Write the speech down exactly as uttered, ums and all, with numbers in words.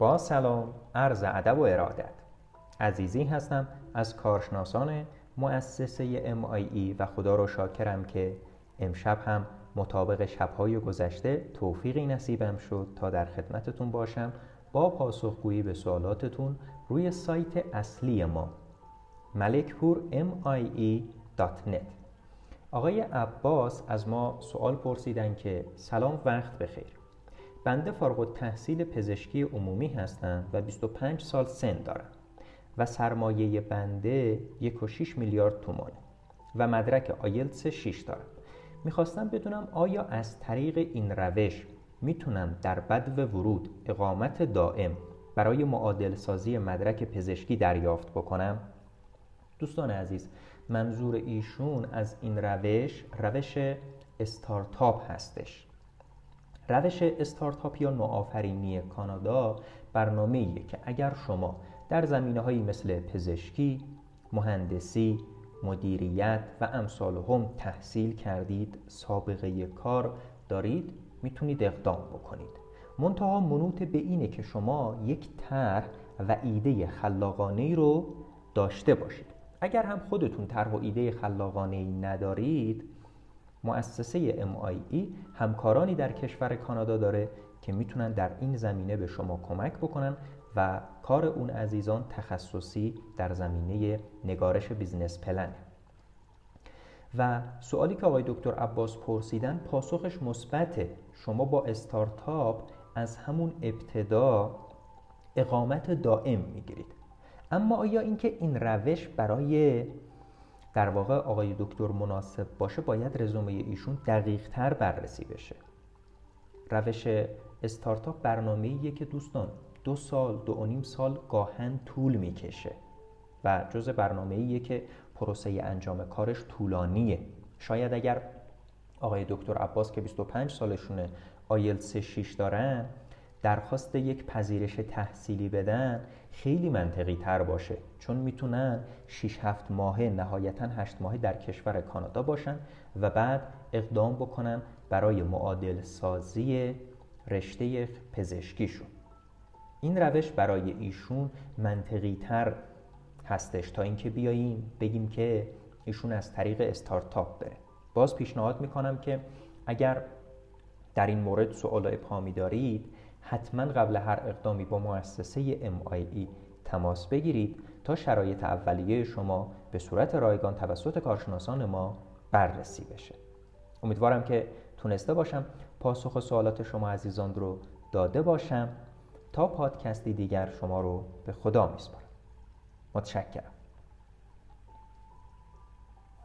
با سلام، عرض ادب و ارادت. عزیزی هستم از کارشناسان مؤسسه ام آی ای و خدا رو شاکرم که امشب هم مطابق شب‌های گذشته توفیقی نصیبم شد تا در خدمتتون باشم با پاسخگویی به سوالاتتون روی سایت اصلی ما ملکپور ام آی ای دات نت. آقای عباس از ما سوال پرسیدن که سلام، وقت بخیر. بنده فارغ التحصیل پزشکی عمومی هستم و بیست و پنج سال سن دارم و سرمایه بنده یک و شش میلیارد تومانه و مدرک آیلتس شش دارم. میخواستم بدونم آیا از طریق این روش میتونم در بدو ورود اقامت دائم برای معادل سازی مدرک پزشکی دریافت بکنم؟ دوستان عزیز، منظور ایشون از این روش روش استارتاپ هستش. روش استارتاپ یا نوآفرینی کانادا برنامه‌ایه که اگر شما در زمینه‌هایی مثل پزشکی، مهندسی، مدیریت و امثال هم تحصیل کردید، سابقه کار دارید، میتونید اقدام بکنید. منتها منوط به اینه که شما یک طرح و ایده خلاقانه‌ای رو داشته باشید. اگر هم خودتون طرح و ایده خلاقانه‌ای ندارید، مؤسسه ام آی ای همکارانی در کشور کانادا داره که میتونن در این زمینه به شما کمک بکنن و کار اون عزیزان تخصصی در زمینه نگارش بیزنس پلن. و سوالی که آقای دکتر عباس پرسیدن پاسخش مثبته. شما با استارتاپ از همون ابتدا اقامت دائم میگیرید. اما آیا اینکه این روش برای در واقع آقای دکتر مناسب باشه، باید رزومه ایشون دقیق تر بررسی بشه. روش استارتاپ برنامه‌ایه که دوستان دو سال دو و نیم سال گاهن طول میکشه و جز برنامه‌ایه که پروسه انجام کارش طولانیه. شاید اگر آقای دکتر عباس که بیست و پنج سالشونه آیلتس شش دارن، درخواست یک پذیرش تحصیلی بدن خیلی منطقی تر باشه، چون میتونن شش هفت ماهه نهایتاً هشت ماهه در کشور کانادا باشن و بعد اقدام بکنن برای معادل سازی رشته پزشکیشون. این روش برای ایشون منطقی تر هستش تا اینکه بیاییم بگیم که ایشون از طریق استارتاپ بره. باز پیشنهاد میکنم که اگر در این مورد سوال ابهامی دارید، حتما قبل هر اقدامی با مؤسسه ام آی ای تماس بگیرید تا شرایط اولیه شما به صورت رایگان توسط کارشناسان ما بررسی بشه. امیدوارم که تونسته باشم پاسخ سوالات شما عزیزان رو داده باشم. تا پادکستی دیگر شما رو به خدا میسپارم. متشکرم.